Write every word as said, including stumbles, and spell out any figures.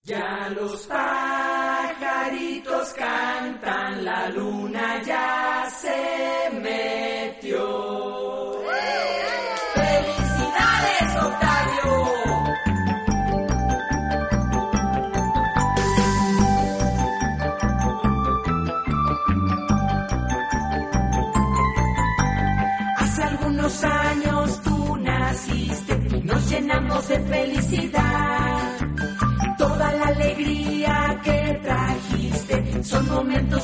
Ya los pajaritos cantan, la luna ya se metió. ¡Felicidades, Octavio! Hace algunos años tú naciste y nos llenamos de felicidad. Toda la alegría que trajiste son momentos